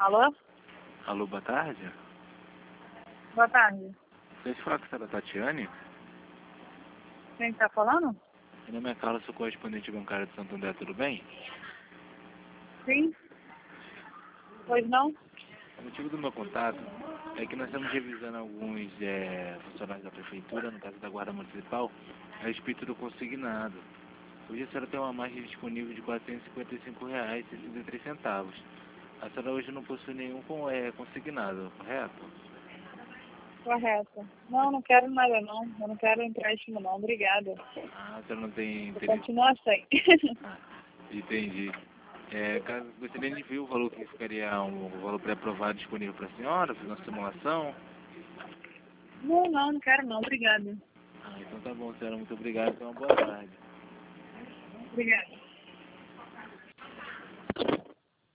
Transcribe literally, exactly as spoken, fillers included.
Alô? Alô, boa tarde. Boa tarde. Deixa eu falar com a senhora Tatiane. Quem tá falando? Meu nome é Carlos, sou correspondente bancário de Santo André, tudo bem? Sim. Pois não? O motivo do meu contato é que nós estamos revisando alguns é, funcionários da prefeitura, no caso da Guarda Municipal, a respeito do consignado. Hoje a senhora tem uma margem disponível de quatrocentos e cinquenta e cinco reais e sessenta e três centavos. A senhora hoje não possui nenhum com, é, consignado, correto? Correto. Não, não quero nada não. Eu não quero empréstimo não. Obrigada. Ah, a senhora não tem Eu interesse? continuo sem. Ah, entendi. É, caso gostaria de ver o valor que ficaria, um, o valor pré-aprovado disponível para a senhora, fazer uma simulação. Não, não, não quero não. Obrigada. Ah, então tá bom, senhora, muito obrigado, então uma boa tarde. Obrigada.